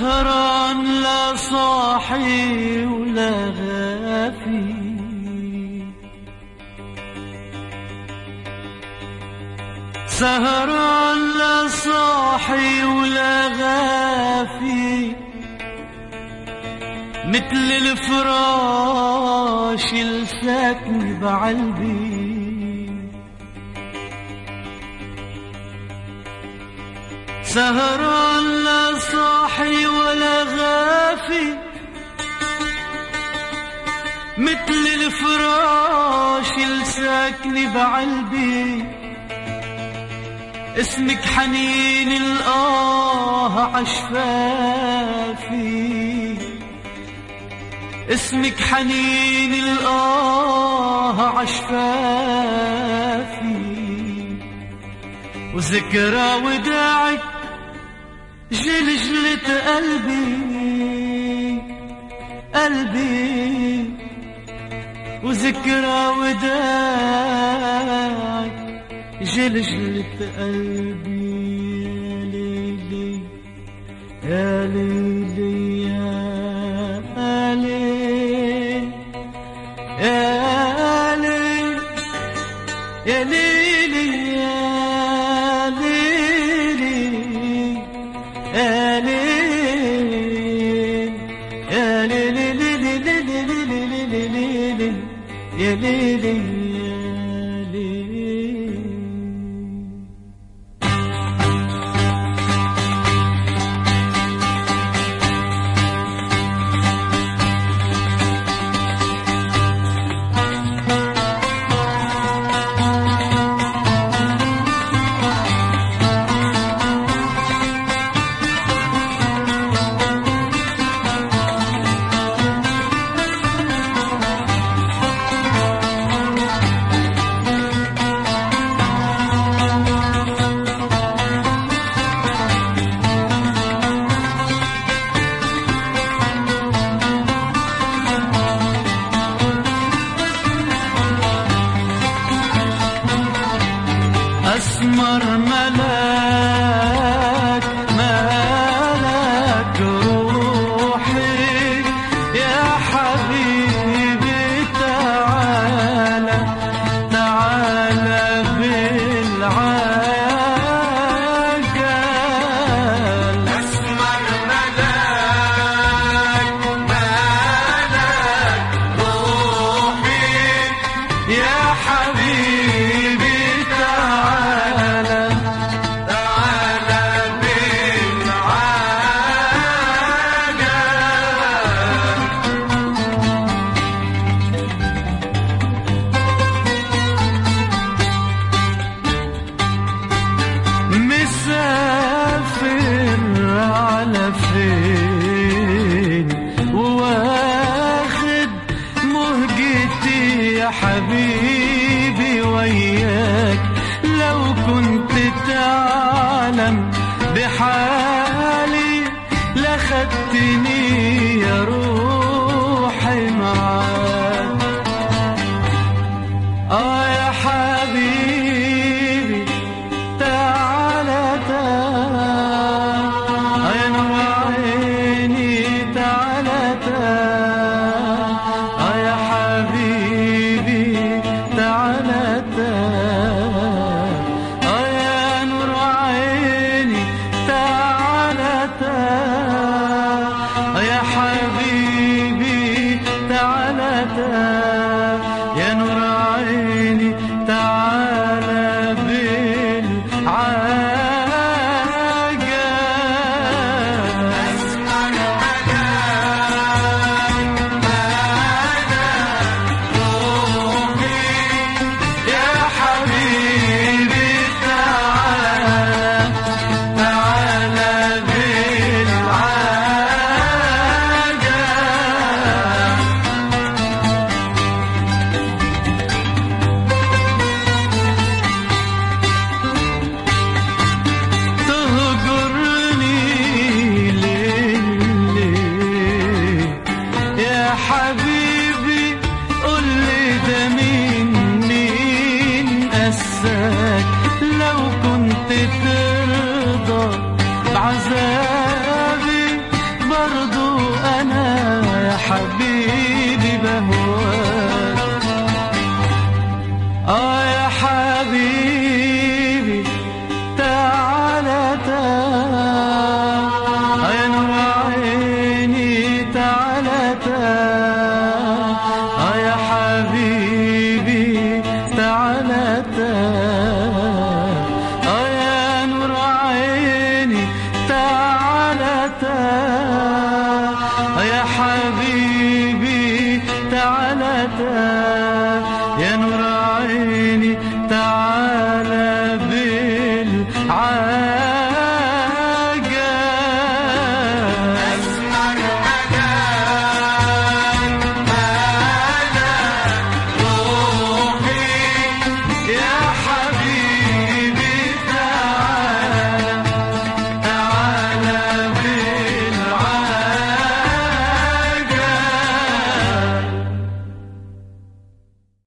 سهران لا صاحي ولا غافي، سهران لا صاحي ولا غافي، مثل الفراش الساكن بعلبي. سهران لا صاحي ولا غافي، مثل الفراش الساكن بعلبي. اسمك حنين الآه عشفافي، اسمك حنين الآه عشفافي، وذكرى وداعك جلجلة قلبي قلبي، وذكرى وداعك جلجلة قلبي. يا ليلي يا ليلي يا ليلي يا ليلي يا ليلي يا ليلي يا ليلي. أسمر ملاك ملاك روحي يا حبيبي، تعالى تعالى بالعجل. أسمر ملاك ملاك روحي يا حبيبي، تعالى تعالى بالعجل. مسافر على فين واخد مهجتي يا حبيبي وياك، لو كنت تعلم بحالي لخدتني يا روحي معاك. يا حبيبي تعالى تعالى، يا نور عيني تعالى تعالى، يا حبيبي تعالى تعالى، يا نور عيني تعالى تعالى، يا حبيبي تعالى تعالى، يا نور عيني تعالى بالعجل. أسمر ملاك روحي يا حبيبي، تعالى تعالى بالعجل. يا نور